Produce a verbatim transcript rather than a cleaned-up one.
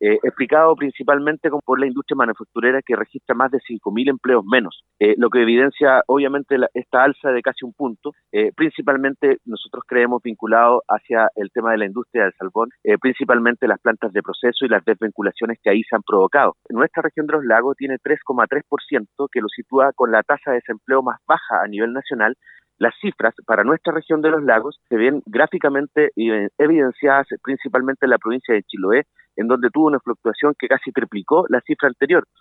eh, explicado principalmente por la industria manufacturera que registra más de cinco mil empleos menos, eh, lo que evidencia obviamente la, esta alza de casi un punto, eh, principalmente nosotros creemos vinculado hacia el tema de la industria del salmón, eh, principalmente las plantas de proceso y las desvinculaciones que ahí se han provocado. Nuestra región de los lagos tiene tres coma tres por ciento, que lo sitúa con la tasa de desempleo más baja a nivel nacional. Las cifras para nuestra región de los lagos se ven gráficamente evidenciadas principalmente en la provincia de Chiloé, en donde tuvo una fluctuación que casi triplicó la cifra anterior.